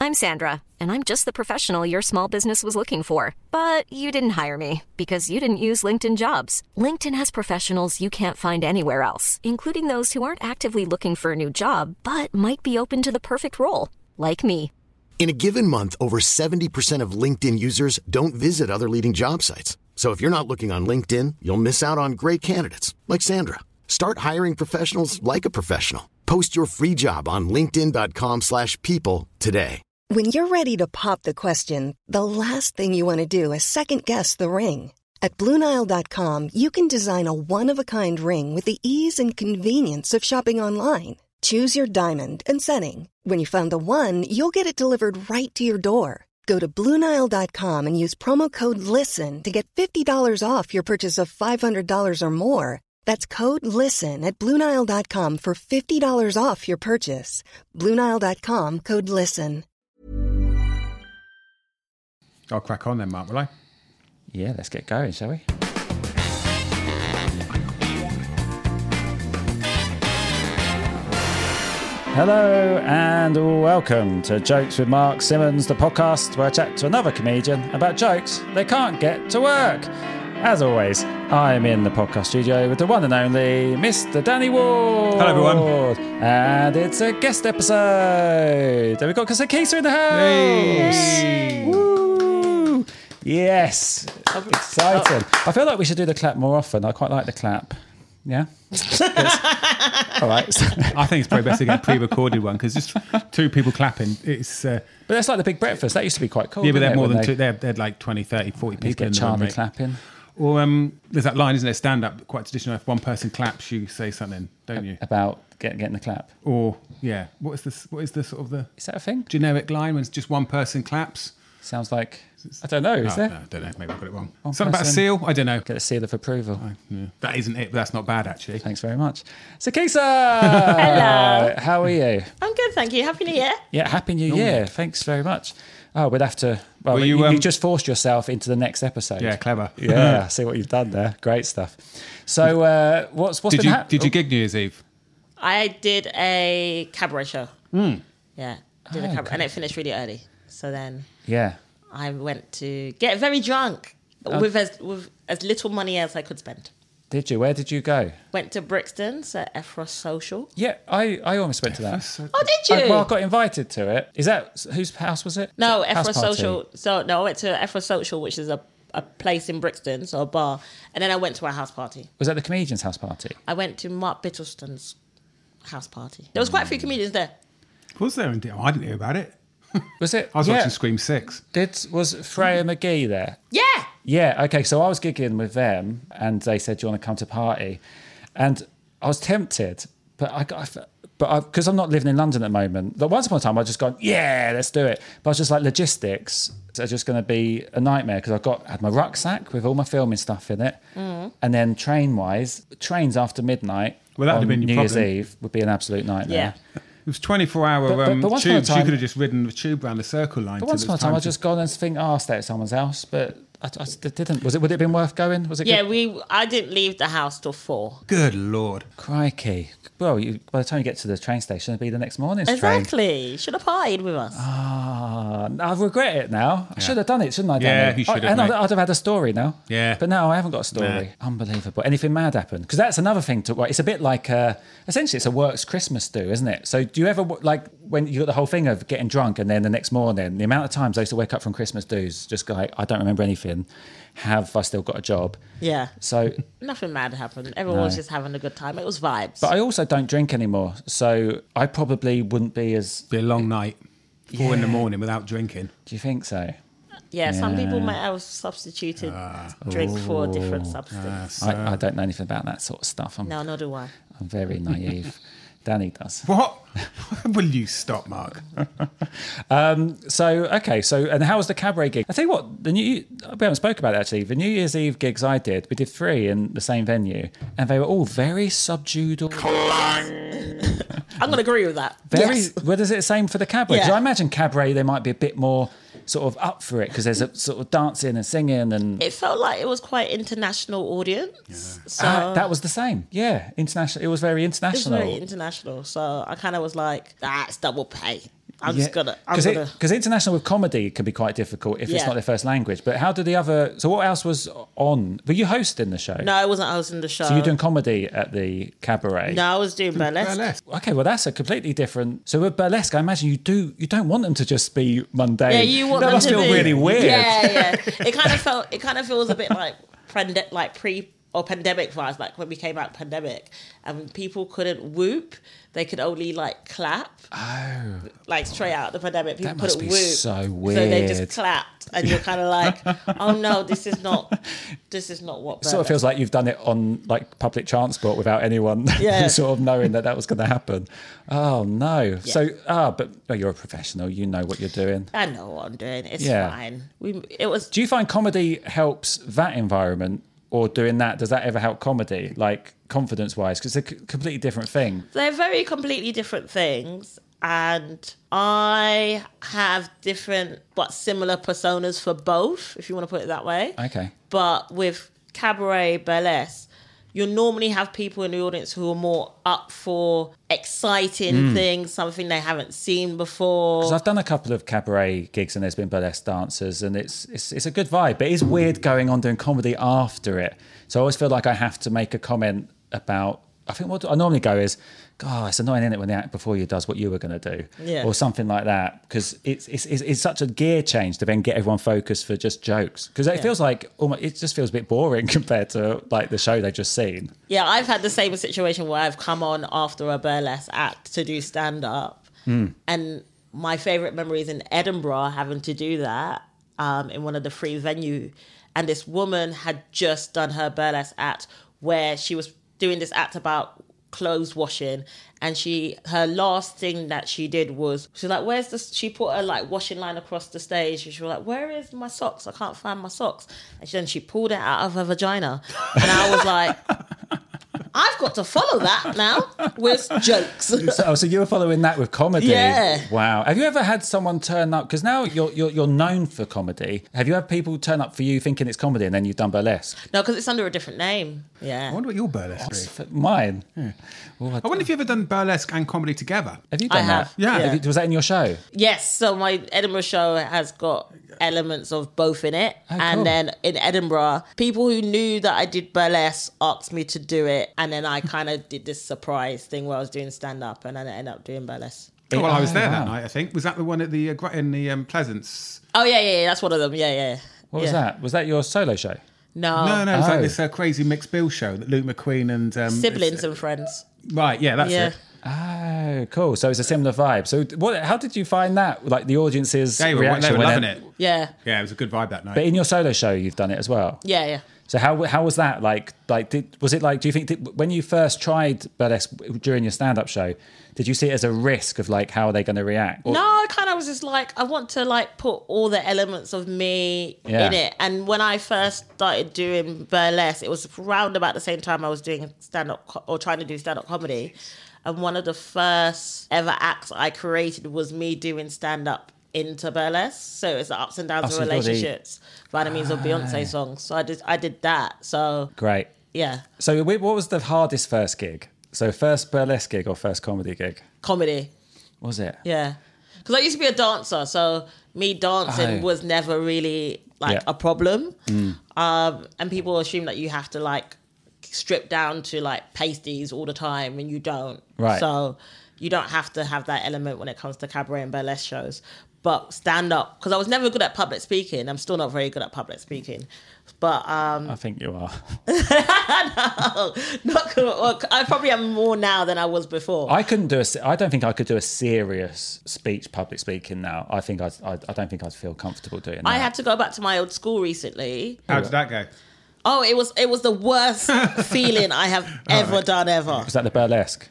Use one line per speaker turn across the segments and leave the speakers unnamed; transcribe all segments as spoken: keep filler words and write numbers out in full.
I'm Sandra, and I'm just the professional your small business was looking for. But you didn't hire me because you didn't use LinkedIn Jobs. LinkedIn has professionals you can't find anywhere else, including those who aren't actively looking for a new job, but might be open to the perfect role, like me.
In a given month, over seventy percent of LinkedIn users don't visit other leading job sites. So if you're not looking on LinkedIn, you'll miss out on great candidates like Sandra. Start hiring professionals like a professional. Post your free job on linkedin.com slash people today.
When you're ready to pop the question, the last thing you want to do is second-guess the ring. At Blue Nile dot com, you can design a one-of-a-kind ring with the ease and convenience of shopping online. Choose your diamond and setting. When you find the one, you'll get it delivered right to your door. Go to Blue Nile dot com and use promo code LISTEN to get fifty dollars off your purchase of five hundred dollars or more. That's code LISTEN at Blue Nile dot com for fifty dollars off your purchase. Blue Nile dot com, code LISTEN.
I'll crack on then, Mark, will I?
Yeah, let's get going, shall we? Hello and welcome to Jokes with Mark Simmons, the podcast where I chat to another comedian about jokes they can't get to work. As always, I'm in the podcast studio with the one and only Mister Danny Ward.
Hello, everyone.
And it's a guest episode. And we've got Kasakisa in the house.
Hey.
Woo. Yes. Exciting. I feel like we should do the clap more often. I quite like the clap. Yeah? All right.
I think it's probably best to get a pre-recorded one because just two people clapping, it's... Uh,
but that's like the Big Breakfast. That used to be quite cool.
Yeah, but they're
it,
more than
they,
two. They're, they're like twenty, thirty, forty people.
You get
in the
Charlie
room, right?
clapping.
Or um, there's that line, isn't there? Stand-up, quite traditional. If one person claps, you say something, don't you?
About get, getting the clap.
Or, yeah. What is this? What is the sort of the...
Is that a thing?
Generic line when it's just one person claps?
Sounds like... I don't know, is
oh,
there?
No, I don't know. Maybe I got it wrong.
One
Something about a
person.
seal? I don't know.
Get a seal of approval.
Oh, yeah. That isn't it, but that's not bad, actually.
Thanks very much. Sakisa!
Hello.
How are you?
I'm good, thank you. Happy New Year.
Yeah, Happy New Year. Thanks very much. Oh, we'd have to... Well,
Well,
you,
you, um,
you just forced yourself into the next episode.
Yeah, clever.
Yeah, I see what you've done there. Great stuff. So, uh, what's what's
Did
been
you
happening?
Did you gig New Year's Eve?
I did a cabaret show.
Mm.
Yeah, did a
Oh,
cabaret,
okay.
and it finished really early. So then
Yeah.
I went to get very drunk
Oh.
with as with as little money as I could spend.
Did you? Where did you go?
Went to Brixton's at Ephros Social.
Yeah, I, I almost went to that.
Oh, did you?
I, well, I got invited to it. Is that... Whose house was it?
no,
House
Ephros
party.
Social. So no, I went to Ephros Social, which is a, a place in Brixton, so a bar, and then I went to a house party.
Was that the comedian's house party?
I went to Mark Bittleston's house party. There was quite a few comedians there.
Was there? Indeed? Oh, I didn't hear about it.
Was it?
I was
yeah.
watching Scream six.
Did was Freya McGee there?
Yeah.
Yeah. Okay. So I was gigging with them, and they said, "Do you want to come to party?" And I was tempted, but I got. But because I'm not living in London at the moment, but once upon a time I just gone, yeah, let's do it. But I was just like, logistics are just going to be a nightmare because I've got had my rucksack with all my filming stuff in it,
Mm.
and then train wise, trains after midnight
Well, that'd
on
have been your
New Year's
problem.
Eve would be an absolute nightmir.
Yeah.
It was twenty-four hour
But- but-
um,
but once upon a
tubes.
time-
You could have just ridden the tube around the circle line.
But
till
once
it
upon a
was
time, I
to-
just gone and think, oh, I'll stay at someone's house, but I, I just didn't. Was it? Would it have been worth going? Was it?
Yeah,
good?
we. I didn't leave the house till four.
Good Lord.
Crikey. Well, you, by the time you get to the train station, it'll be the next morning's train.
Exactly. Should have partied with us.
Ah, I regret it now. I should have done it, shouldn't I,
Yeah,
Danny?
you should have,
And I'd,
mate.
I'd have had a story now.
Yeah.
But no, I haven't got a story.
Nah.
Unbelievable. Anything mad happened? Because that's another thing to... It's a bit like... Uh, essentially, it's a works Christmas do, isn't it? So do you ever... Like, when you got the whole thing of getting drunk and then the next morning, the amount of times I used to wake up from Christmas do's, just go like, I don't remember anything. Have I still got a job?
Yeah.
So...
Nothing mad happened. Everyone was
No.
just having a good time. It was vibes.
But I also don't drink anymore, so I probably wouldn't be as...
Be a long night. Four in the
Yeah.
morning without drinking.
Do you think so?
yeah, some
Yeah.
people might have substituted drink for a different substance.
I, I don't know anything about that sort of stuff. I'm,
no, nor do I.
I'm very naive. Danny does.
What? Will you stop, Mark?
Um, so, okay, so, and how was the cabaret gig? I tell you what, the new, we haven't spoke about it actually. The New Year's Eve gigs I did, we did three in the same venue, and they were all very subdued. Or
I'm going to agree with that.
very,
Yes.
what is it the same for the cabaret? Because
Yeah.
I imagine cabaret, they might be a bit more sort of up for it because there's a sort of dancing and singing and...
It felt like it was quite international audience. So
Ah, that was the same. Yeah, international. It was very
it was
international.
very international. So I kind of was like, that's double pay. I'm just gonna. I'm
Because
gonna.
because international with comedy can be quite difficult if it's
Yeah.
not their first language. But how did the other? So what else was on? Were you hosting the show?
No, I wasn't hosting the show.
So you're doing comedy at the cabaret.
No, I was doing burlesque.
Burlesque.
Okay, well that's a completely different. So with burlesque, I imagine you do you don't want them to just be mundane.
Yeah, you want
that
them
must
to
feel
be,
really weird.
Yeah, yeah. It kind of felt. It kind of feels a bit like prende- like pre or pandemic vibes, like when we came out pandemic, and people couldn't whoop, they could only like clap.
Oh,
Like straight out of the pandemic, people
That must
couldn't
be
whoop,
so
So they
weird.
just clapped, and you're kind of like, oh no, this is not. This is not what.
it sort of feels like you've done it on like public transport without anyone
Yeah.
sort of knowing that that was going to happen. Oh no! So ah, but well, you're a professional. You know what you're doing.
I know what I'm doing. It's
Yeah.
fine. We. It was.
Do you find comedy helps that environment, or doing that? Does that ever help comedy, like confidence wise? Because it's a c- completely different thing.
They're very completely different things. And I have different but similar personas for both, if you want to put it that way.
Okay.
But with cabaret burlesque, you'll normally have people in the audience who are more up for exciting things, something they haven't seen before.
Because I've done a couple of cabaret gigs and there's been burlesque dancers and it's, it's it's a good vibe, but it is weird going on doing comedy after it. So I always feel like I have to make a comment about, I think what I normally go is, God, it's annoying, isn't it, when the act before you does what you were going to do,
Yeah.
or something like that, because it's, it's it's it's such a gear change to then get everyone focused for just jokes, because it
Yeah.
feels like almost, it just feels a bit boring compared to like the show they've just seen.
Yeah, I've had the same situation where I've come on after a burlesque act to do stand-up. And my favourite memory is in Edinburgh having to do that um, in one of the free venue. And this woman had just done her burlesque act where she was doing this act about clothes washing, and she her last thing that she did was she's like, where's the she put her like washing line across the stage, and she was like, where is my socks? I can't find my socks. And then she pulled it out of her vagina, and I was like, I've got to follow that now with jokes.
So, oh, so you were following that with comedy?
Yeah.
Wow. Have you ever had someone turn up? Because now you're, you're you're known for comedy. Have you had people turn up for you thinking it's comedy and then you've done burlesque?
No, because it's under a different name.
I
Yeah.
wonder what your burlesque is.
For mine. Oh, I-
I wonder if you've ever done burlesque and comedy together.
have you
I
done
have.
that?
Yeah.
Have you- was that in your show?
Yes, so my Edinburgh show has got elements of both in it.
Oh,
and
cool.
then in Edinburgh, people who knew that I did burlesque asked me to do it. And then I kind of did this surprise thing where I was doing stand-up, and then I ended up doing burlesque.
Oh, well, I was
Oh,
there
wow.
that night, I think. Was that the one at the uh, gra- in the um, Pleasance?
Oh, yeah, yeah, yeah, that's one of them. Yeah, yeah.
What was
Yeah.
that? Was that your solo show?
No.
No, no, it was
Oh.
like this uh, crazy mixed bill show that Luke McQueen and um,
Siblings and friends.
right, yeah, that's
Yeah.
it.
Oh, cool. So it's a similar vibe. So what? How did you find that? Like the audience's
They were,
reaction?
they were
when
loving
they-
it.
Yeah.
Yeah, it was a good vibe that night.
But in your solo show, you've done it as well.
Yeah, yeah.
So how how was that? Like like did, was it like? Do you think did, when you first tried burlesque during your stand up show, did you see it as a risk of like how are they going to react? Or-
No, I kind of was just like, I want to like put all the elements of me
Yeah.
in it. And when I first started doing burlesque, it was around about the same time I was doing stand up co- or trying to do stand up comedy. And one of the first ever acts I created was me doing stand up into burlesque. So it's the ups and downs
Oh,
of
so you've already-
relationships by the means of Beyonce songs. So I did, I did that. So
Great.
yeah,
So wait, what was the hardest first gig? So first burlesque gig or first comedy gig?
comedy.
Was it?
Yeah. Because I used to be a dancer, so me dancing
Oh.
was never really like
Yeah.
a problem. Um, and people assume that you have to like strip down to like pasties all the time, and you don't.
Right.
So you don't have to have that element when it comes to cabaret and burlesque shows. But stand up, because I was never good at public speaking. I'm still not very good at public speaking. But um,
I think you are.
not good. Well, I probably am more now than I was before.
I couldn't do a. se- I don't think I could do a serious speech, public speaking now. I think I'd, I. I don't think I'd feel comfortable doing that.
I had to go back to my old school recently.
How did that go?
Oh, it was it was the worst feeling I have ever done ever.
Was that the burlesque?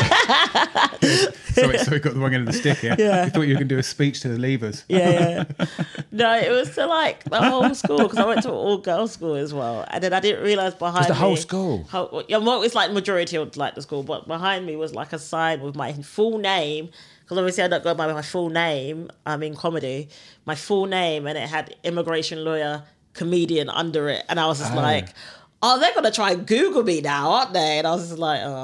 So we, so we got the wrong end of the stick here.
Yeah.
You thought you were going to do a speech to the levers.
Yeah, yeah. No, it was to like the whole school, because I went to an all girls school as well, and then I didn't realize behind
the
me,
whole school?
How, yeah, well, it's like majority of like the school, but behind me was like a sign with my full name. Because obviously I don't go by my full name. I'm in comedy, my full name, and it had immigration lawyer, comedian under it, and I was just
Oh.
like, oh, they're gonna try and Google me now, aren't they? And I was just like, oh.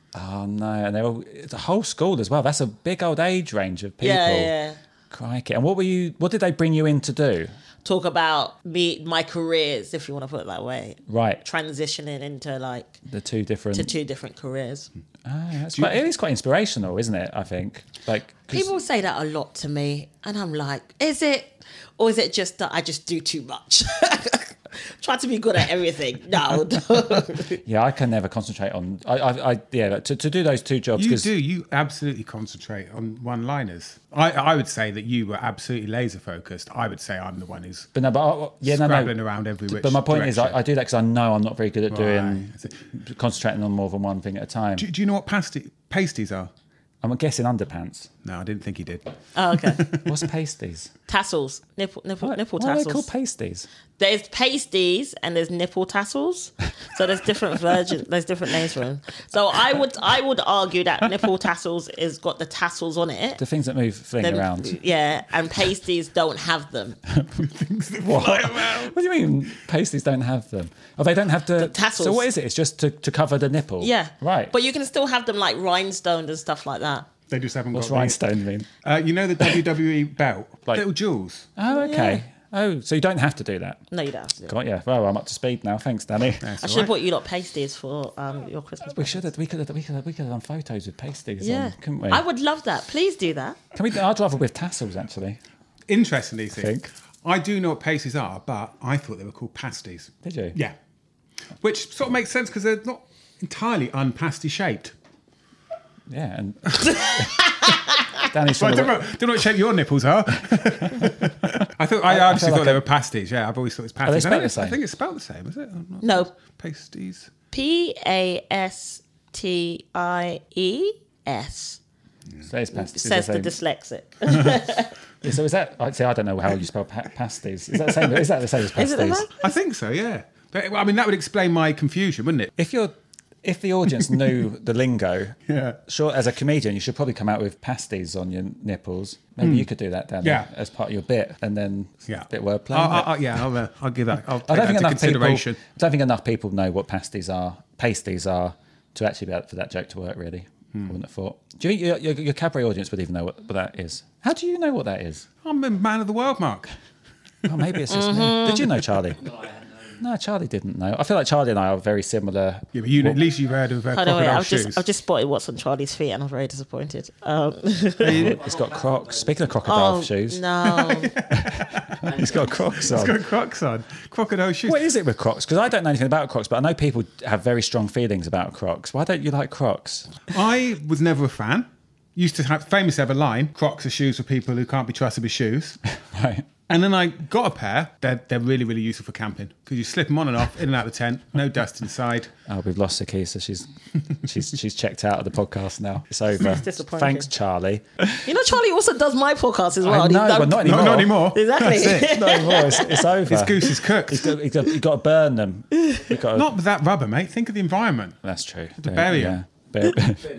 Oh no, and they're all, it's a whole school as well. That's a big old age range of people.
Yeah, yeah.
Crikey. And what were you? What did they bring you in to do?
Talk about me, my careers, if you want to put it that way.
Right.
Transitioning into like
The two different.
to two different careers.
Oh, that's quite, it is quite inspirational, isn't it? I think. Like 'cause-
People say that a lot to me, and I'm like, is it, or is it just that I just do too much? Try to be good at everything. No, no.
Yeah, I can never concentrate on. I, I, I yeah, to, to do those two jobs.
You
'cause-
do. You absolutely concentrate on one-liners. I, I would say that you were absolutely laser focused. I would say I'm the one who's
But no, but I, yeah, no,
scrabbling
no.
around every which
But my point is,
direction.
I, I do that because I know I'm not very good at doing
Right.
concentrating on more than one thing at a time.
Do, do you know what pasty, pasties are?
I'm guessing underpants.
No, I didn't think he did.
Oh, okay.
What's pasties?
Tassels, nipple, nipple,
What,
nipple
what are
tassels.
they called pasties?
There's pasties and there's nipple tassels. So there's different versions. There's different names for them. So I would I would argue that nipple tassels is got the tassels on it.
The things that move fling
Then-
around.
Yeah, and pasties don't have them.
What? What do you mean pasties don't have them? Oh, they don't have the,
tassels.
So what is it? It's just to, to cover the nipple.
Yeah,
Right.
But you can still have them like rhinestoned and stuff like that.
They just haven't
What's
got the-
rhinestone mean?
Uh, you know the W W E belt,
Like-
little jewels.
Oh, okay. Oh, so you don't have to do that.
No, you don't have to. do it.
Got yeah. Well, I'm up to speed now. Thanks, Danny.
That's
I
all
should have
right.
bought you lot pasties for um, your Christmas.
We should have. We could have. We could have. We could have done photos with pasties
Yeah,
on, couldn't we?
I would love that. Please do that.
Can we? I'd rather with tassels actually.
Interestingly, see,
Think.
I do know what pasties are, but I thought they were called pasties.
Did you?
Yeah, which sort of makes sense because they're not entirely unpasty shaped.
Yeah. And Danny's
Well, I
trying
don't
to.
know, don't know what shape your nipples are. I thought I,
I
actually
feel
thought
like
they
I-
were pasties. Yeah, I've always thought it was pasties.
they
I,
spelled
think
the
it's, I
same?
think it's spelled the same, is it? I'm not-
No,
Pasties.
P A S T I E S
Says pasties.
says the
the same.
dyslexic.
Yeah, so is that? I'd say I don't know how you spell pa- pasties. Is that the same? Is that the same as
Is it the
pasties?
same?
I think so. Yeah, but, I mean that would explain my confusion, wouldn't it?
If you're, if the audience knew the lingo,
Yeah.
sure. As a comedian, you should probably come out with pasties on your nipples. Maybe you could do that, Danny,
Yeah.
as part of your bit, and then
Yeah,
bit wordplay.
I'll, I'll, I'll- yeah, I'll, uh, I'll give that. I'll take
I don't
that
think
into
enough people. I
consideration.
don't think enough people know what pasties are, pasties are, to actually be able for that joke to work. Really,
Hmm.
I wouldn't have thought. Do you think your, your, your cabaret audience would even know what, what that is? How do you know what that is?
I'm a man of the world, Mark.
Oh, maybe it's just
Mm-hmm.
me. Did you know, Charlie? No, Charlie didn't know. I feel like Charlie and I are very similar.
Yeah, but you, at least you've heard of uh,
By the way,
crocodile
I've
shoes.
just I've just spotted what's on Charlie's feet, and I'm very disappointed. Um,
He's got Crocs. Speaking of crocodile
oh
shoes,
no!
he's got Crocs on.
He's got Crocs on. Crocodile shoes.
What is it with Crocs? Because I don't know anything about Crocs, but I know people have very strong feelings about Crocs. Why don't you like Crocs?
I was never a fan. Used to have famously have a line: Crocs are shoes for people who can't be trusted with shoes.
Right.
And then I got a pair. They're, they're really, really useful for camping because you slip them on and off, in and out of the tent, no dust inside.
Oh, we've lost Sakisa. She's she's she's checked out of the podcast now. It's over.
disappointing.
Thanks, Charlie.
You know, Charlie also does my podcast as well.
I
and he
know,
don't-
but not anymore.
No, not anymore.
Exactly.
That's it.
Not anymore. It's, it's over.
His goose is cooked.
He's got, he's got, you've got to burn them. You've got to,
Not with that rubber, mate. Think of the environment.
That's true.
To bury 'em.
Bur-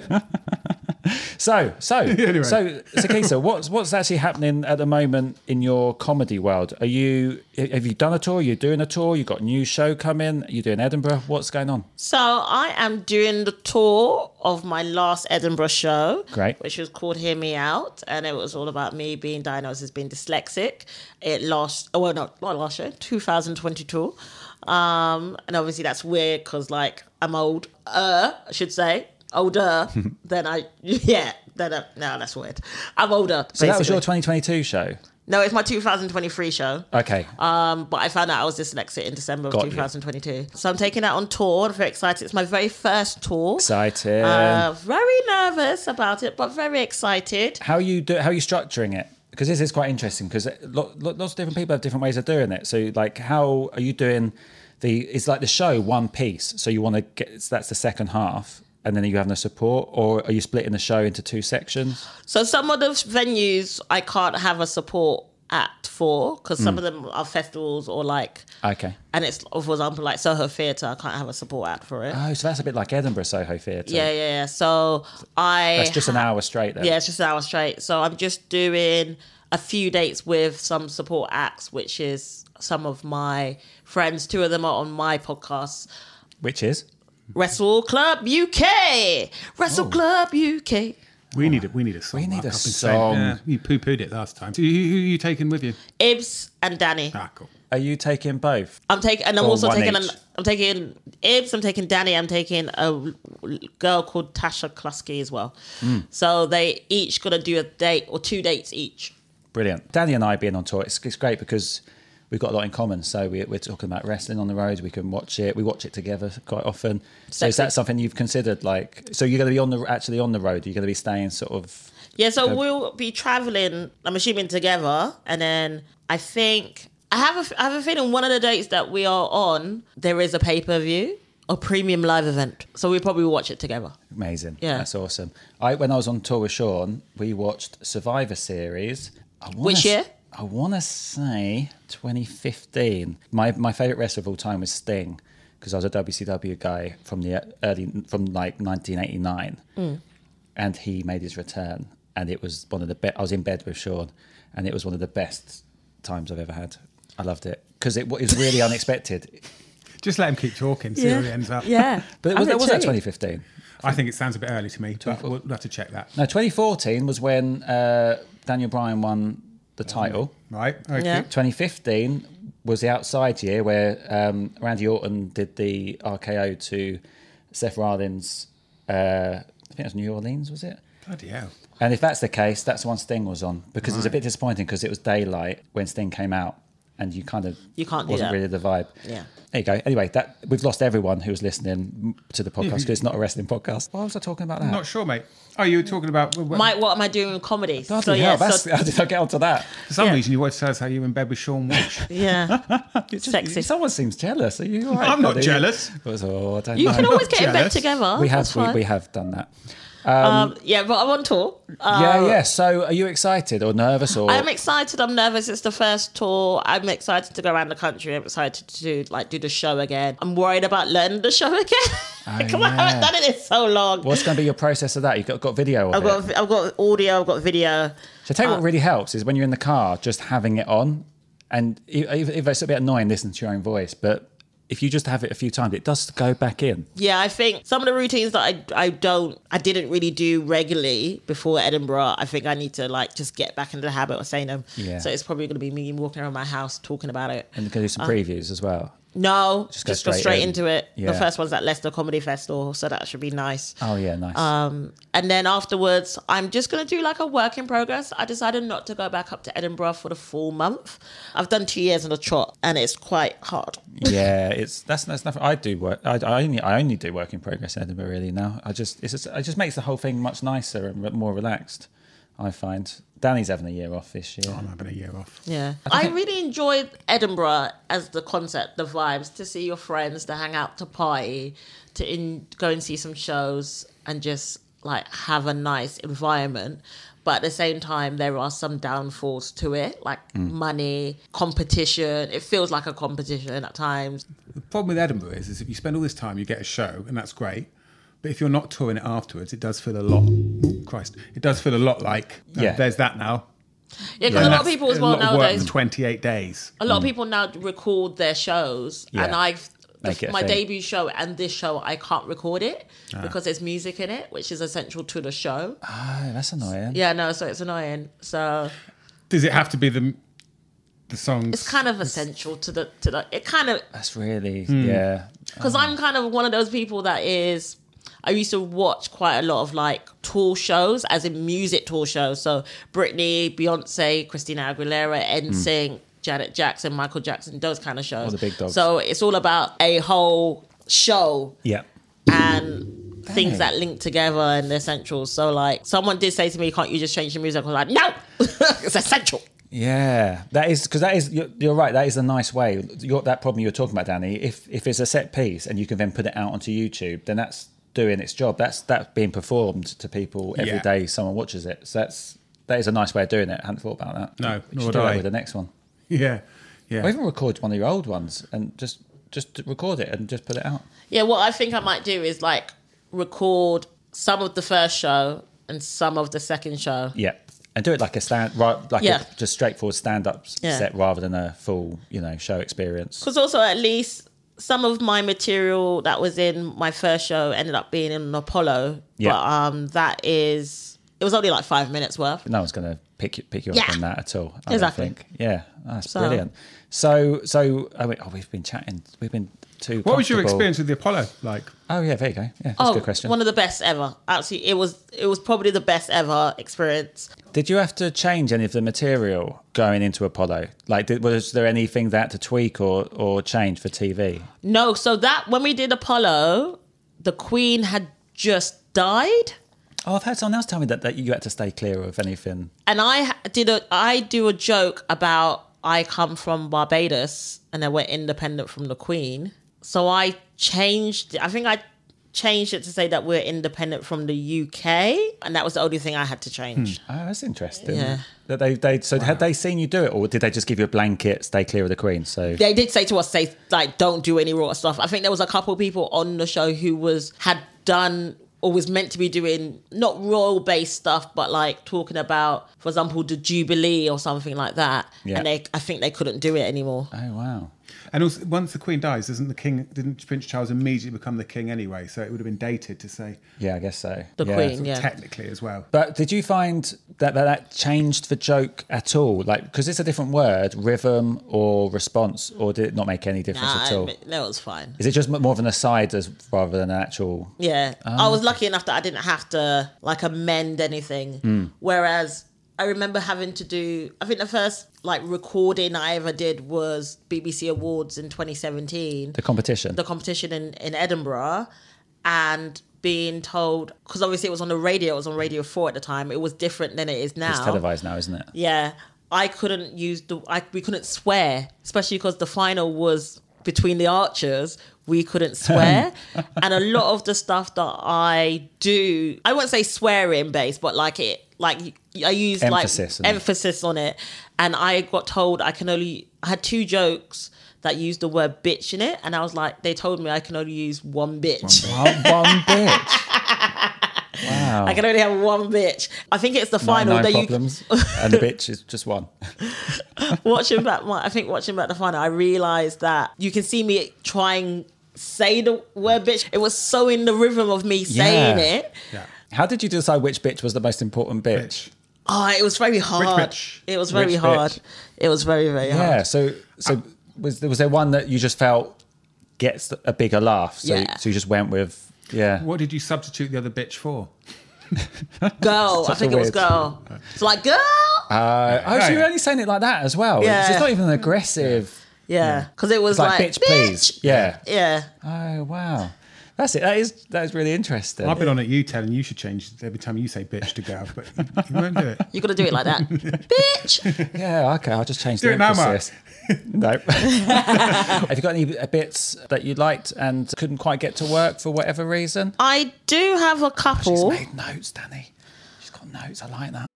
so, so,
Anyway.
so, Sakisa, what's what's actually happening at the moment in your comedy world? Are you have you done a tour? You're doing a tour? You got a new show coming? Are you doing Edinburgh? What's going on?
So I am doing the tour of my last Edinburgh show,
Great.
which was called Hear Me Out, and it was all about me being diagnosed as being dyslexic. It lost, oh well, no, not last year, two thousand twenty-two, um, and obviously that's weird because like I'm old, uh, I should say, older than I, yeah, than I, no, that's weird. I'm older.
So that was
basically.
your twenty twenty-two show.
No, it's my two thousand twenty-three show.
Okay.
Um, but I found out I was dyslexic in December of
Got you.
two thousand twenty-two. So I'm taking that on tour. I'm very excited. It's my very first tour.
Excited.
Uh, very nervous about it, but very excited.
How you do? How are you structuring it? Because this is quite interesting. Because lo- lo- lots of different people have different ways of doing it. So, like, how are you doing the? It's like the show one piece. So you want to get so that's the second half, and then you have no support, or are you splitting the show into two sections?
So some of the venues I can't have a support act for because some
Mm.
of them are festivals or like,
Okay.
and it's for example like Soho Theatre. I can't have a support act for it.
Oh, so that's a bit like Edinburgh Soho Theatre.
Yeah, yeah, yeah. So I
That's just an hour straight then.
Yeah, it's just an hour straight. So I'm just doing a few dates with some support acts, which is some of my friends. Two of them are on my podcast.
Which is?
Wrestle Club U K. Wrestle
Oh.
Club U K.
We need it. We need a song.
We need
Mark.
a
I've been saying-
song.
yeah, you poo-pooed it last time. So who, who are you taking with you?
Ibs and Danny.
Ah, cool.
Are you taking both?
I'm taking, and I'm
Or
also
one
taking, an,
each.
I'm taking Ibs, I'm taking Danny, I'm taking a girl called Tasha Klusky as well.
Hmm.
So they each got to do a date or two dates each.
Brilliant. Danny and I being on tour, it's, it's great because we've got a lot in common. So we, we're talking about wrestling on the road. We can watch it. We watch it together quite often. So is
Sexy.
that something you've considered? Like, so you're going to be on the actually on the road. You're going to be staying sort of.
Yeah, so
Okay.
we'll be traveling, I'm assuming together, and then I think I have a, I have a feeling one of the dates that we are on, there is a pay-per-view or premium live event. So we'll probably watch it together.
Amazing.
Yeah.
That's awesome. I when I was on tour with Sean, we watched Survivor Series. I wanna
Which
s-
year?
I want to say twenty fifteen. My my favorite wrestler of all time was Sting because I was a W C W guy from the early from like nineteen eighty-nine,
Mm.
and he made his return, and it was one of the best. I was in bed with Sean, and it was one of the best times I've ever had. I loved it because it was really unexpected.
Just let him keep talking. See where he ends up.
Yeah.
But it was, was that twenty fifteen?
I think it sounds a bit early to me, but we'll have to check that.
No, twenty fourteen was when uh, Daniel Bryan won the title.
Right? Okay.
Yeah.
twenty fifteen was the outside year where um, Randy Orton did the R K O to Seth Rollins. Uh, I think it was New Orleans, was it?
Bloody hell.
And if that's the case, that's the one Sting was on because it's a bit disappointing because it was daylight when Sting came out, and you kind of
You can't do
wasn't
that.
really the vibe.
Yeah.
There you go. Anyway, that we've lost everyone who was listening to the podcast because it's not a wrestling podcast. Why was I talking about that?
I'm not sure, mate. Oh, you were talking about...
My, what am I doing with comedy?
Bloody
so
hell,
yeah,
that's,
so,
how did I get onto that?
For some
yeah.
reason, you wanted to tell us how you were in bed with Sean Walsh.
yeah.
It's just-
Sexy.
Someone seems jealous. Are you all right,
I'm not
buddy?
jealous.
It was, oh, I don't
You
know.
can always get in bed
jealous.
together.
we
That's
have we,
fine.
we have done that.
Um, yeah, but I'm on tour. Uh,
yeah, yeah. So, are you excited or nervous or?
I'm excited. I'm nervous. It's the first tour. I'm excited to go around the country. I'm excited to do, like do the show again. I'm worried about learning the show again because I
yeah.
haven't done it in so long.
What's going to be your process of that? You've got, got video of
I've
it.
got I've got audio. I've got video.
So, tell you
uh,
what really helps is when you're in the car, just having it on, and if, if it's a bit annoying listening to your own voice, but if you just have it a few times, it does go back in.
Yeah, I think some of the routines that I I don't I didn't really do regularly before Edinburgh. I think I need to like just get back into the habit of saying them.
Yeah.
So it's probably going to be me walking around my house talking about it.
And you can do
Uh,
some previews as well.
No,
Just
just
go
go
straight
straight,
in.
into it.
Yeah.
The first one's at Leicester Comedy Festival, so that should be nice.
Oh yeah, nice.
Um, and then afterwards, I'm just going to do like a work in progress. I decided not to go back up to Edinburgh for the full month. I've done two years on the trot and it's quite hard.
yeah, it's that's that's nothing. I do work. I, I only I only do work in progress in Edinburgh really now. I just it's just, it just makes the whole thing much nicer and more relaxed. I find Danny's having a year off this year.
I'm having a year off.
Yeah.
I
I
think-
really enjoyed Edinburgh as the concept, the vibes, to see your friends, to hang out, to party, to in, go and see some shows and just like have a nice environment. But at the same time, there are some downfalls to it, like money, competition. It feels like a competition at times.
The problem with Edinburgh is, is if you spend all this time, you get a show, and that's great. But if you're not touring it afterwards, it does feel a lot. Oh, Christ, it does feel a lot like uh,
Yeah.
there's that now.
Yeah, because
And
a lot of
that's
people as
a
well
lot of work
nowadays.
for twenty-eight days.
A lot of people now record their shows,
Yeah.
and I've
Make it a
my
thing.
debut show and this show I can't record it
Ah.
because there's music in it, which is essential to the show.
Oh, that's annoying.
Yeah, no, so it's annoying. So
Does it have to be the the songs?
it's kind of essential to the to the. It kind of
That's really
Hmm.
yeah.
because I'm kind of one of those people that is. I used to watch quite a lot of like tour shows, as in music tour shows. So Britney, Beyonce, Christina Aguilera, N Sync, Janet Jackson, Michael Jackson, those kind of shows.
All the big dogs.
So it's all about a whole show
Yeah.
and things that link together and the essentials. So like someone did say to me, can't you just change the music? I was like, no, it's essential.
Yeah, that is because that is you're, you're right. That is a nice way. You're, that problem you're talking about, Danny. If if it's a set piece and you can then put it out onto YouTube, then that's doing its job. That's that's being performed to people every
Yeah.
day. Someone watches it. So that's that is a nice way of doing it. I hadn't thought about that.
No,
you
nor
should
would
do that
I.
with the next one.
Yeah, yeah.
Or even record one of your old ones and just just record it and just put it out.
Yeah, what I think I might do is like record some of the first show and some of the second show.
Yeah, and do it like a stand, right? Like
Yeah.
a just straightforward stand-up
Yeah.
set rather than a full, you know, show experience.
Because also at least some of my material that was in my first show ended up being in Apollo.
Yeah.
But um, that is, it was only like five minutes worth.
No one's going to pick you, pick you
Yeah.
up on that at all. I
Exactly.
don't think. Yeah, that's
So-
brilliant. So, so oh, wait, oh, we've been chatting. We've been too.
What was your
comfortable.
experience with the Apollo like?
Oh yeah, there you go. Yeah, that's
Oh,
a good question.
one of the best ever. Actually, it was it was probably the best ever experience.
Did you have to change any of the material going into Apollo? Like, did, was there anything that to tweak or or change for T V?
No, so that when we did Apollo, the Queen had just died.
Oh, I've had someone else tell me that, that you had to stay clear of anything.
And I ha- did a I do a joke about I come from Barbados and then we're independent from the Queen. So I changed I think I changed it to say that we're independent from the U K, and that was the only thing I had to change.
Oh, that's interesting.
Yeah.
That they they so had they seen you do it, or did they just give you a blanket, stay clear of the Queen? So
They did say to us, say like, don't do any raw stuff. I think there was a couple of people on the show who was had done or was meant to be doing not royal based stuff, but like talking about, for example, the Jubilee or something like that.
Yeah.
And they, I think they couldn't do it anymore.
oh wow.
And also, once the Queen dies, doesn't the King, didn't Prince Charles immediately become the King anyway? So it would have been dated to say
Yeah, I guess so.
The
yeah.
Queen, yeah.
technically as well.
But did you find that that, that changed the joke at all? Like, because it's a different word, rhythm or response, or did it not make any difference
Nah,
at all?
that was fine.
Is it just more of an aside as rather than an actual?
Yeah. I was lucky enough that I didn't have to like amend anything. Whereas I remember having to do, I think the first like recording I ever did was B B C Awards in twenty seventeen.
The competition.
The competition in, in Edinburgh, and being told, because obviously it was on the radio, it was on Radio four at the time, it was different than it is now.
It's televised now, isn't it?
Yeah. I couldn't use the, I, we couldn't swear, especially because the final was between the archers. We couldn't swear. And a lot of the stuff that I do, I won't say swearing based, but like it, like I use
Emphasis on
like
it.
emphasis on it. And I got told I can only, I had two jokes that used the word bitch in it. And I was like, they told me I can only use one bitch.
One, one bitch. Wow.
I can only have one bitch. I think it's the final
Nine
that you
problems, and the bitch is just one.
watching back my, I think watching back the final, I realised that you can see me trying say the word bitch. It was so in the rhythm of me saying
Yeah.
it.
Yeah.
How did you decide which bitch was the most important bitch?
Bitch.
Oh, it was very hard.
bitch.
It was very
Rich
hard.
bitch.
It was very, very
Yeah.
hard.
So, so was there was there one that you just felt gets a bigger laugh? So,
Yeah.
so you just went with yeah.
What did you substitute the other bitch for?
Girl. I
Such a
think it was
weird-
girl. It's like, girl.
Uh, oh, so
Right.
you're only saying it like that as well.
Yeah.
It's, it's not even an aggressive.
Yeah. Because it was
It's like,
like,
bitch, please. Yeah.
Yeah.
Oh wow. That's it. That is that is really interesting.
I've been on at you telling you should change every time you say bitch to girl, but you won't do it.
You got to do it like that. Bitch.
Yeah, okay. I'll just change
Do
the
it now, Mark.
emphasis. No. Have you got any bits that you liked and couldn't quite get to work for whatever reason?
I do have a
She's
couple.
made notes, Danny. She's got notes. I like that.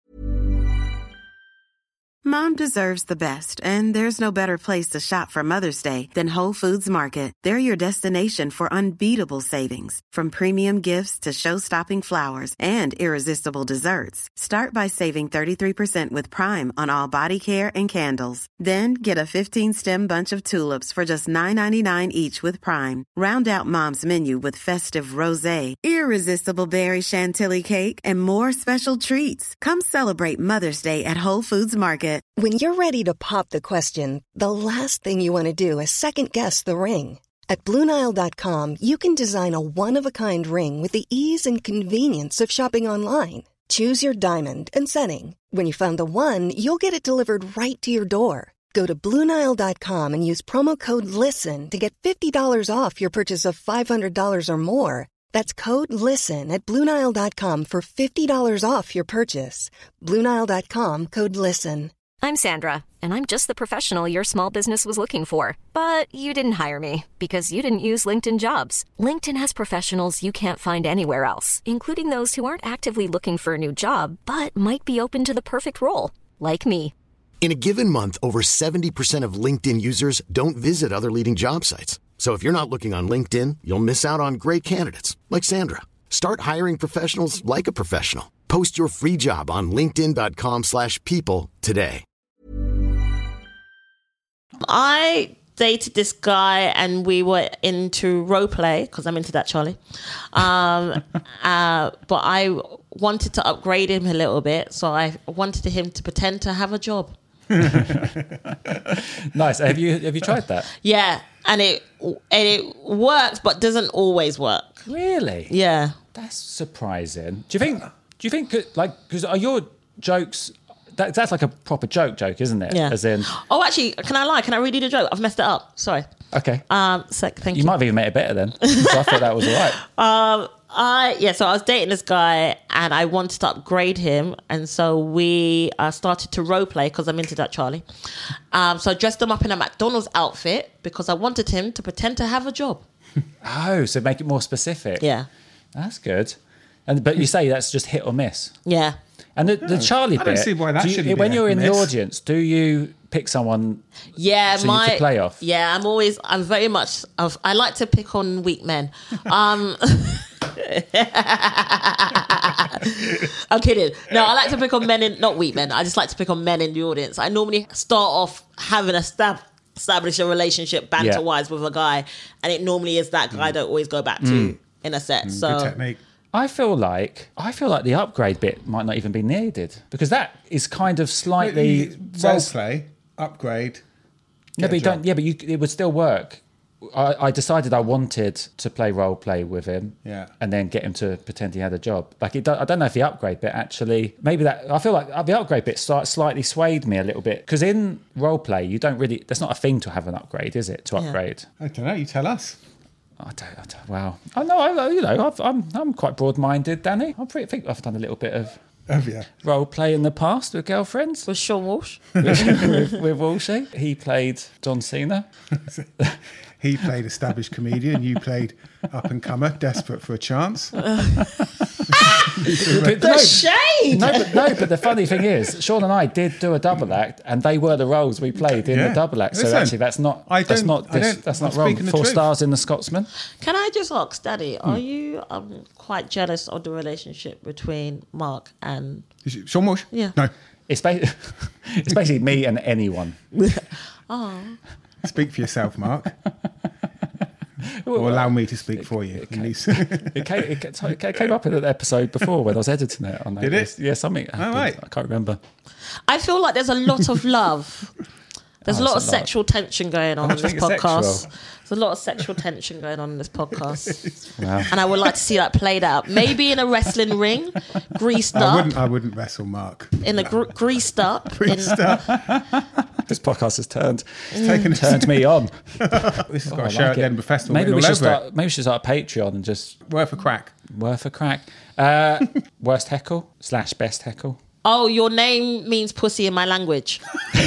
Mom deserves the best, and there's no better place to shop for Mother's Day than Whole Foods Market. They're your destination for unbeatable savings, from premium gifts to show-stopping flowers and irresistible desserts. Start by saving thirty-three percent with Prime on all body care and candles. Then get a fifteen-stem bunch of tulips for just nine ninety-nine each with Prime. Round out Mom's menu with festive rosé, irresistible berry chantilly cake, and more special treats. Come celebrate Mother's Day at Whole Foods Market.
When you're ready to pop the question, the last thing you want to do is second-guess the ring. At Blue Nile dot com, you can design a one-of-a-kind ring with the ease and convenience of shopping online. Choose your diamond and setting. When you find the one, you'll get it delivered right to your door. Go to Blue Nile dot com and use promo code LISTEN to get fifty dollars off your purchase of five hundred dollars or more. That's code LISTEN at Blue Nile dot com for fifty dollars off your purchase. Blue Nile dot com, code LISTEN.
I'm Sandra, and I'm just the professional your small business was looking for. But you didn't hire me because you didn't use LinkedIn Jobs. LinkedIn has professionals you can't find anywhere else, including those who aren't actively looking for a new job, but might be open to the perfect role, like me.
In a given month, over seventy percent of LinkedIn users don't visit other leading job sites. So if you're not looking on LinkedIn, you'll miss out on great candidates like Sandra. Start hiring professionals like a professional. Post your free job on linkedin dot com slash people today.
I dated this guy and we were into role play because I'm into that, Charlie. Um, uh, but I wanted to upgrade him a little bit, so I wanted him to pretend to have a job.
Nice. Have you have you tried that?
Yeah, and it and it works, but doesn't always work.
Really?
Yeah.
That's surprising. Do you think? Do you think like because are your jokes? That, that's like a proper joke, joke, isn't it?
Yeah.
As in,
oh, actually, can I lie? Can I redo the joke? I've messed it up. Sorry.
okay.
Um, sec, thank you.
You might have even made it better then. So I thought that was all right.
Um, I yeah. So I was dating this guy, and I wanted to upgrade him, and so we uh, started to role play because I'm into that, Charlie. Um, so I dressed him up in a McDonald's outfit because I wanted him to pretend to have a job.
Oh, so make it more specific.
Yeah.
That's good. And but you say that's just hit or miss.
Yeah.
And the, the Charlie
I
bit.
don't see why that
do you-
shouldn't be
When
a
you're in the
miss.
audience, do you pick someone?
Yeah,
So you
my
could play off?
Yeah, I'm always. I'm very much. Of, I like to pick on weak men. Um, I'm kidding. No, I like to pick on men in not weak men. I just like to pick on men in the audience. I normally start off having a stab. Establish a relationship banter wise with a guy, and it normally is that guy that I always go back to in a set. So
Good technique.
I feel like I feel like the upgrade bit might not even be needed because that is kind of slightly
Role play, upgrade.
No,
get
but
a
you
job.
don't. Yeah, but you, it would still work. I, I decided I wanted to play role play with him,
Yeah.
and then get him to pretend he had a job. Like, it, do- I don't know if the upgrade bit actually. Maybe that I feel like the upgrade bit start, slightly swayed me a little bit because in role play you don't really. There's not a thing to have an upgrade, is it? To
Yeah.
upgrade.
I don't know. You tell us.
I don't, I don't. Wow. I know. I, you know. I've, I'm. I'm quite broad-minded, Danny. I pretty think I've done a little bit of
Oh yeah.
role play in the past with girlfriends.
with Sean Walsh.
with, with Walshy. He played John Cena.
He played established comedian. You played up and comer, desperate for a chance.
But
The
no,
shade.
no, but, no, but the funny thing is, Sean and I did do a double act, and they were the roles we played in
Yeah.
the double act. So
Listen,
actually, that's not
I
that's
don't-
not
I
dis-
don't-
that's
I'm
not wrong.
speaking the
Four
truth.
stars in the Scotsman.
Can I just ask, Daddy, are you um quite jealous of the relationship between Mark and?
Is it Sean Walsh?
Yeah.
No.
It's, ba- it's basically me and anyone.
Speak for yourself, Mark. Or allow me to speak for you. at least.
It came, it ca- it came up in an episode before when I was editing it. On
Did it?
Yeah, something. happened.
right.
I can't remember.
I feel like there's a lot of love. There's
Oh,
a lot of
it's a lot.
sexual tension going on
I
in this
think it's
podcast.
sexual.
There's a lot of sexual tension going on in this podcast.
Wow.
And I would like to see that played out. Maybe in a wrestling ring, greased
I
up,
wouldn't. I wouldn't wrestle Mark.
in a gr- greased up. in-
This podcast has turned
Taking a-
turned me on.
This has
Oh,
got
I
a show
like
at the
it.
Edinburgh Festival.
Maybe
written
we
all
should
over
start. Maybe we should start a Patreon and just
it. Worth a crack.
worth a crack. Uh, worst heckle slash best heckle.
Oh, your name means pussy in my language.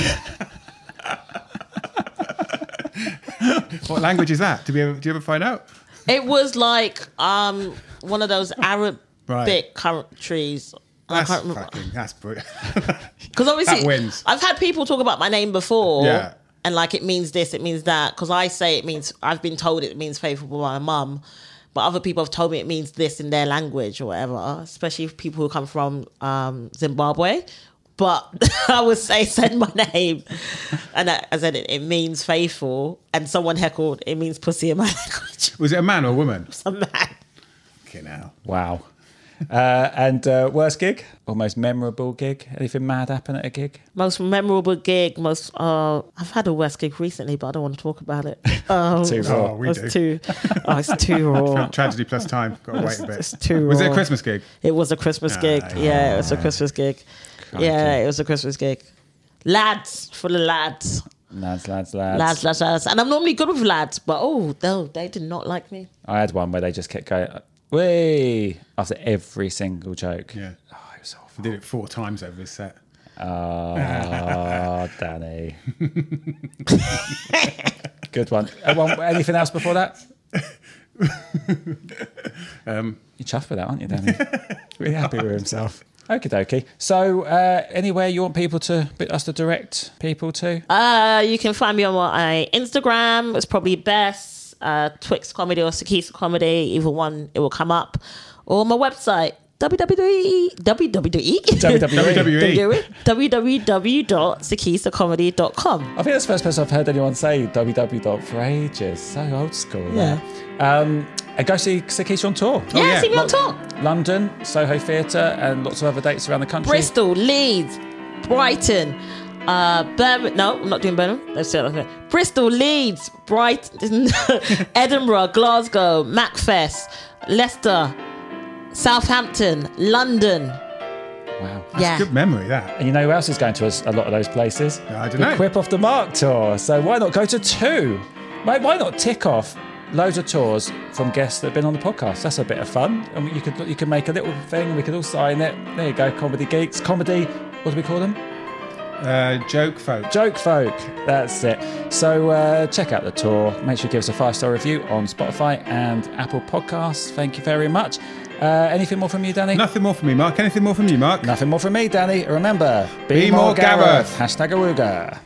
What language is that? Did we ever, did you ever find out?
It was like um one of those Arabic
Right.
countries. I
That's
can't remember.
fucking. That's brilliant.
Because obviously,
That wins.
I've had people talk about my name before,
Yeah.
and like it means this, it means that. Because I say it means, I've been told it means faithful by my mum, but other people have told me it means this in their language or whatever. Especially people who come from um, Zimbabwe. But I would say send my name, and I, I said it, it means faithful. And someone heckled, it means pussy in my language.
Was it a man or a woman?
A man.
Okay, now.
Wow. Uh, and uh, worst gig or most memorable gig? Anything mad happen at a gig?
Most memorable gig, most uh, I've had a worst gig recently, but I don't want to talk about it. Um,
Too raw.
Oh, we
it's
do.
too, oh, it's too raw.
Tragedy plus time. Got to wait a bit.
It's too
Was it a
raw.
Christmas gig?
It was a Christmas gig.
Ah,
Yeah, it was a Christmas gig. Yeah, it was a Christmas gig. Lads, full of lads.
Lads, lads, lads.
Lads, lads, lads. And I'm normally good with lads, but oh, no, they did not like me.
I had one where they just kept going, "Way!" after every single joke.
Yeah.
Oh, it was awful.
We did it four times over this set.
Oh, Danny. Good one. Uh, one. Anything else before that?
Um,
You're chuffed with that, aren't you, Danny? Really happy with himself. Okie dokie. So, uh, anywhere you want people to, us to direct people to?
Uh, you can find me on my Instagram. It's probably best. Uh, Twix Comedy or Sakisa Comedy. Either one, it will come up. Or my website, W W E W W E
W W E
w w w dot sakisa comedy dot com.
I think that's the first person I've heard anyone say W W dot for ages. So old school.
Yeah.
There. Um, and go see Sakisa on tour.
Yeah,
yeah.
see me on tour.
London, Soho Theatre, and lots of other dates around the country.
Bristol, Leeds, Brighton, uh, Birmingham. No, I'm not doing Birmingham. Let's say it like that. Bristol, Leeds, Brighton, Edinburgh, Glasgow, Macfest, Leicester, Southampton, London.
Wow.
That's
Yeah.
good memory, that.
And you know who else is going to a, a lot of those places?
I don't
the
know.
Quip Off the Mark tour. So why not go to two? Why, why not tick off loads of tours from guests that have been on the podcast? That's a bit of fun. I mean, you could you could make a little thing. We could all sign it. There you go. Comedy geeks. Comedy. What do we call them?
Uh, joke folk.
Joke folk. That's it. So uh, check out the tour. Make sure you give us a five-star review on Spotify and Apple Podcasts. Thank you very much. Uh, anything more from you, Danny?
Nothing more from me, Mark. Anything more from you, Mark?
Nothing more from me, Danny. Remember, be,
Be
more,
more
Gareth.
Gareth.
Hashtag Awooga.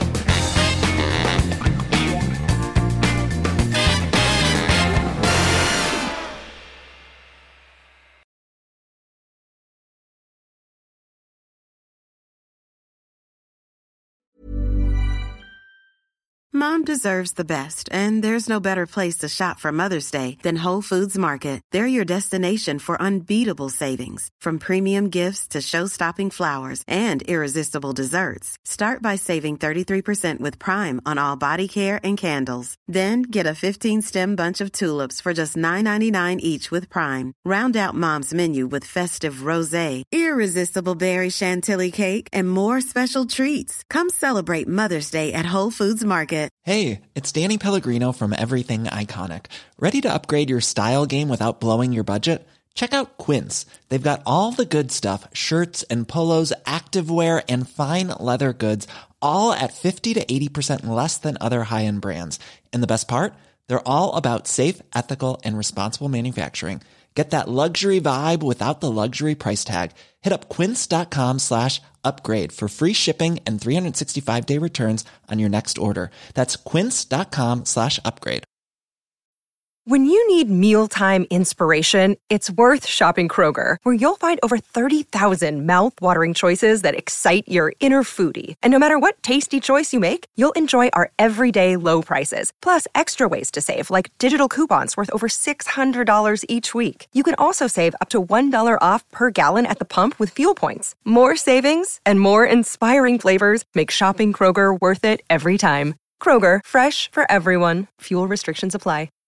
Mom deserves the best, and there's no better place to shop for Mother's Day than Whole Foods Market. They're your destination for unbeatable savings, from premium gifts to show-stopping flowers and irresistible desserts. Start by saving thirty-three percent with Prime on all body care and candles. Then get a fifteen-stem bunch of tulips for just nine ninety-nine each with Prime. Round out Mom's menu with festive rosé, irresistible berry chantilly cake, and more special treats. Come celebrate Mother's Day at Whole Foods Market.
Hey, it's Danny Pellegrino from Everything Iconic. Ready to upgrade your style game without blowing your budget? Check out Quince. They've got all the good stuff, shirts and polos, activewear, and fine leather goods, all at fifty to eighty percent less than other high-end brands. And the best part? They're all about safe, ethical, and responsible manufacturing. Get that luxury vibe without the luxury price tag. Hit up quince.com slash upgrade for free shipping and three sixty-five day returns on your next order. That's quince.com slash upgrade.
When you need mealtime inspiration, it's worth shopping Kroger, where you'll find over thirty thousand mouthwatering choices that excite your inner foodie. And no matter what tasty choice you make, you'll enjoy our everyday low prices, plus extra ways to save, like digital coupons worth over six hundred dollars each week. You can also save up to one dollar off per gallon at the pump with fuel points. More savings and more inspiring flavors make shopping Kroger worth it every time. Kroger, fresh for everyone. Fuel restrictions apply.